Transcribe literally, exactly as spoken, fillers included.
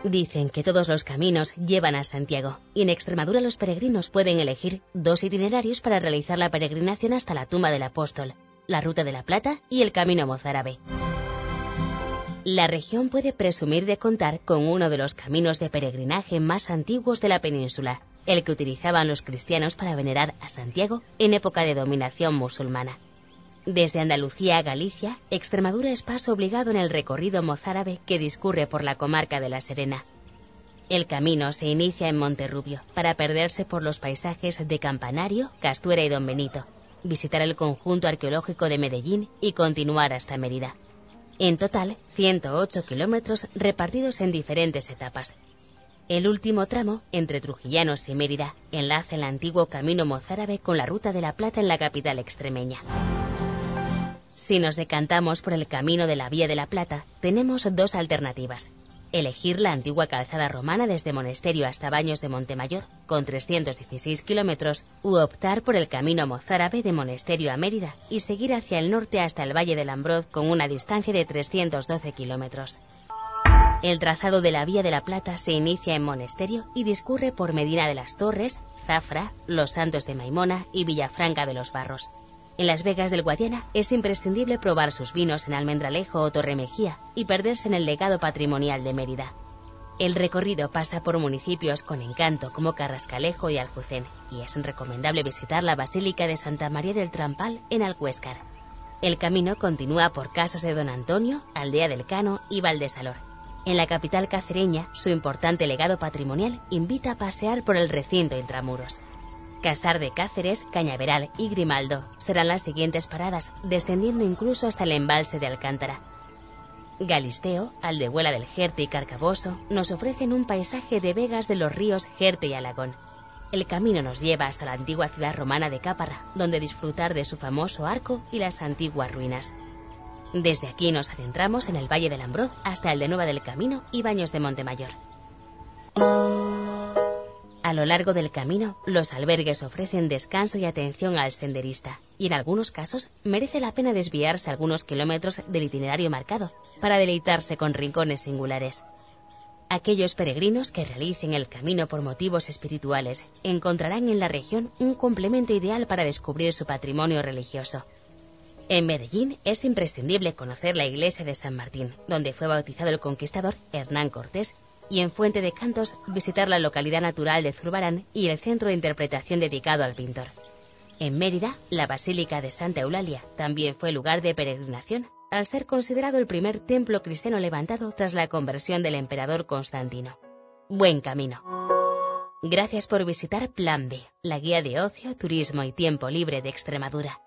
Dicen que todos los caminos llevan a Santiago, y en Extremadura los peregrinos pueden elegir dos itinerarios para realizar la peregrinación hasta la tumba del apóstol, la Ruta de la Plata y el Camino Mozárabe. La región puede presumir de contar con uno de los caminos de peregrinaje más antiguos de la península, el que utilizaban los cristianos para venerar a Santiago en época de dominación musulmana. Desde Andalucía a Galicia, Extremadura es paso obligado en el recorrido mozárabe que discurre por la comarca de La Serena. El camino se inicia en Monterrubio, para perderse por los paisajes de Campanario, Castuera y Don Benito, visitar el conjunto arqueológico de Medellín y continuar hasta Mérida. En total, ciento ocho kilómetros repartidos en diferentes etapas. El último tramo, entre Trujillanos y Mérida, enlaza el antiguo camino mozárabe con la Ruta de la Plata en la capital extremeña. Si nos decantamos por el camino de la Vía de la Plata, tenemos dos alternativas. Elegir la antigua calzada romana desde Monesterio hasta Baños de Montemayor, con trescientos dieciséis kilómetros, u optar por el camino mozárabe de Monesterio a Mérida y seguir hacia el norte hasta el Valle del Ambroz con una distancia de trescientos doce kilómetros. El trazado de la Vía de la Plata se inicia en Monesterio y discurre por Medina de las Torres, Zafra, Los Santos de Maimona y Villafranca de los Barros. En Las Vegas del Guadiana es imprescindible probar sus vinos en Almendralejo o Torremejía y perderse en el legado patrimonial de Mérida. El recorrido pasa por municipios con encanto como Carrascalejo y Aljucén, y es recomendable visitar la Basílica de Santa María del Trampal en Alcuéscar. El camino continúa por Casas de Don Antonio, Aldea del Cano y Valdesalor. En la capital cacereña, su importante legado patrimonial invita a pasear por el recinto intramuros. Casar de Cáceres, Cañaveral y Grimaldo serán las siguientes paradas, descendiendo incluso hasta el embalse de Alcántara. Galisteo, Aldehuela del Jerte y Carcaboso nos ofrecen un paisaje de vegas de los ríos Jerte y Alagón. El camino nos lleva hasta la antigua ciudad romana de Cáparra, donde disfrutar de su famoso arco y las antiguas ruinas. Desde aquí nos adentramos en el Valle del Ambroz hasta el de Nueva del Camino y Baños de Montemayor. A lo largo del camino, los albergues ofrecen descanso y atención al senderista, y en algunos casos merece la pena desviarse algunos kilómetros del itinerario marcado para deleitarse con rincones singulares. Aquellos peregrinos que realicen el camino por motivos espirituales encontrarán en la región un complemento ideal para descubrir su patrimonio religioso. En Medellín es imprescindible conocer la iglesia de San Martín, donde fue bautizado el conquistador Hernán Cortés, y en Fuente de Cantos visitar la localidad natural de Zurbarán y el centro de interpretación dedicado al pintor. En Mérida, la Basílica de Santa Eulalia también fue lugar de peregrinación, al ser considerado el primer templo cristiano levantado tras la conversión del emperador Constantino. Buen camino. Gracias por visitar Plan B, la guía de ocio, turismo y tiempo libre de Extremadura.